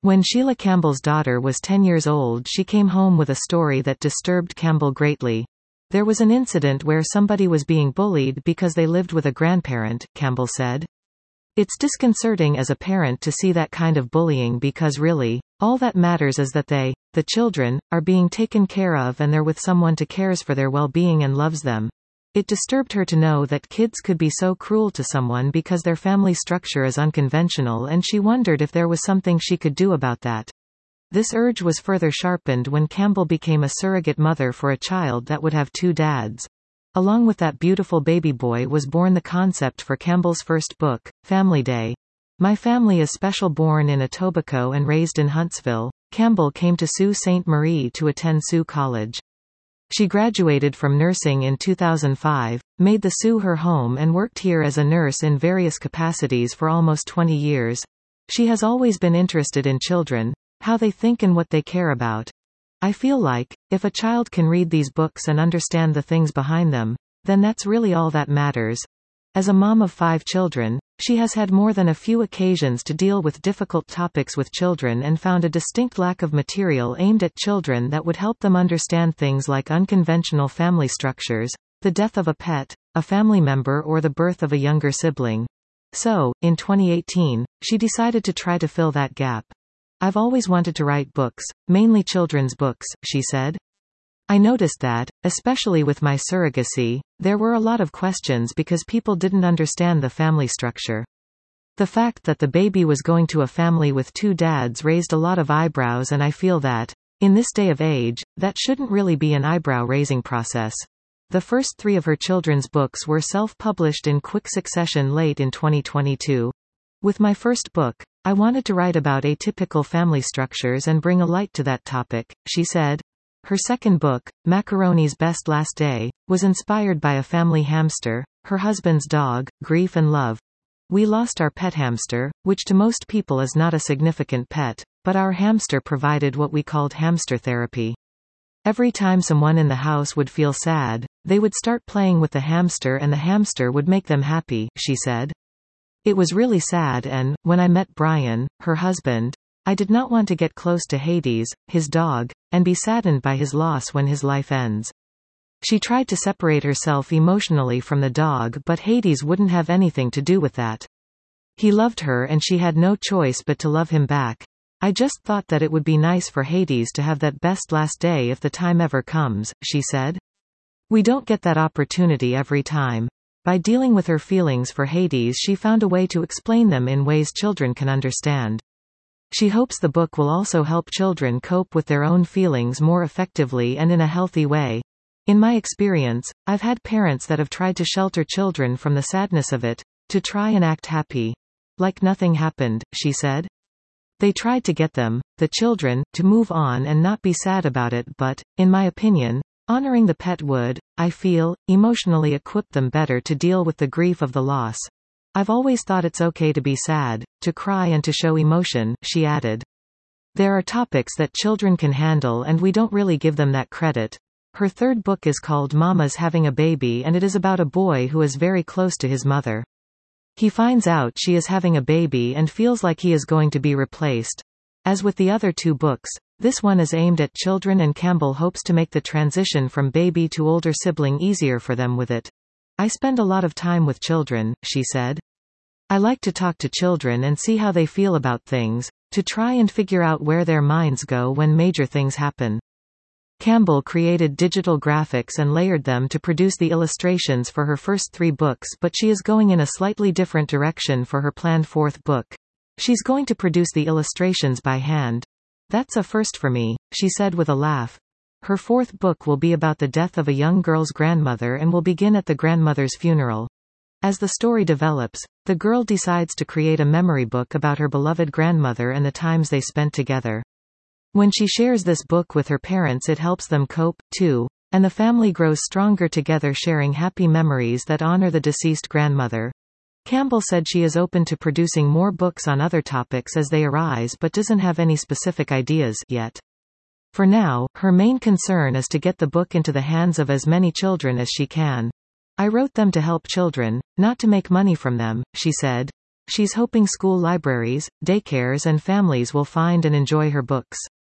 When Sheila Campbell's daughter was 10 years old, she came home with a story that disturbed Campbell greatly. There was an incident where somebody was being bullied because they lived with a grandparent, Campbell said. It's disconcerting as a parent to see that kind of bullying because really, all that matters is that they, the children, are being taken care of and they're with someone who cares for their well-being and loves them. It disturbed her to know that kids could be so cruel to someone because their family structure is unconventional, and she wondered if there was something she could do about that. This urge was further sharpened when Campbell became a surrogate mother for a child that would have two dads. Along with that beautiful baby boy was born the concept for Campbell's first book, Family Day. My family is special. Born in Etobicoke and raised in Huntsville, Campbell came to Sault Ste. Marie to attend Sault College. She graduated from nursing in 2005, made the Sault her home and worked here as a nurse in various capacities for almost 20 years. She has always been interested in children, how they think and what they care about. I feel like, if a child can read these books and understand the things behind them, then that's really all that matters. As a mom of 5 children, she has had more than a few occasions to deal with difficult topics with children and found a distinct lack of material aimed at children that would help them understand things like unconventional family structures, the death of a pet, a family member, or the birth of a younger sibling. So, in 2018, she decided to try to fill that gap. I've always wanted to write books, mainly children's books, she said. I noticed that, especially with my surrogacy, there were a lot of questions because people didn't understand the family structure. The fact that the baby was going to a family with 2 dads raised a lot of eyebrows, and I feel that, in this day of age, that shouldn't really be an eyebrow-raising process. The first 3 of her children's books were self-published in quick succession late in 2022. With my first book, I wanted to write about atypical family structures and bring a light to that topic, she said. Her second book, Macaroni's Best Last Day, was inspired by a family hamster, her husband's dog, Grief and Love. We lost our pet hamster, which to most people is not a significant pet, but our hamster provided what we called hamster therapy. Every time someone in the house would feel sad, they would start playing with the hamster and the hamster would make them happy, she said. It was really sad, and, when I met Brian, her husband, I did not want to get close to Hades, his dog, and be saddened by his loss when his life ends. She tried to separate herself emotionally from the dog, but Hades wouldn't have anything to do with that. He loved her and she had no choice but to love him back. I just thought that it would be nice for Hades to have that best last day if the time ever comes, she said. We don't get that opportunity every time. By dealing with her feelings for Hades, she found a way to explain them in ways children can understand. She hopes the book will also help children cope with their own feelings more effectively and in a healthy way. In my experience, I've had parents that have tried to shelter children from the sadness of it, to try and act happy. Like nothing happened, she said. They tried to get them, the children, to move on and not be sad about it, but, in my opinion, honoring the pet would, I feel, emotionally equip them better to deal with the grief of the loss. I've always thought it's okay to be sad, to cry and to show emotion, she added. There are topics that children can handle and we don't really give them that credit. Her third book is called Mama's Having a Baby, and it is about a boy who is very close to his mother. He finds out she is having a baby and feels like he is going to be replaced. As with the other 2 books, this one is aimed at children, and Campbell hopes to make the transition from baby to older sibling easier for them with it. I spend a lot of time with children, she said. I like to talk to children and see how they feel about things, to try and figure out where their minds go when major things happen. Campbell created digital graphics and layered them to produce the illustrations for her first 3 books, but she is going in a slightly different direction for her planned 4th book. She's going to produce the illustrations by hand. That's a first for me, she said with a laugh. Her 4th book will be about the death of a young girl's grandmother and will begin at the grandmother's funeral. As the story develops, the girl decides to create a memory book about her beloved grandmother and the times they spent together. When she shares this book with her parents, it helps them cope, too, and the family grows stronger together, sharing happy memories that honor the deceased grandmother. Campbell said she is open to producing more books on other topics as they arise, but doesn't have any specific ideas yet. For now, her main concern is to get the book into the hands of as many children as she can. I wrote them to help children, not to make money from them, she said. She's hoping school libraries, daycares and families will find and enjoy her books.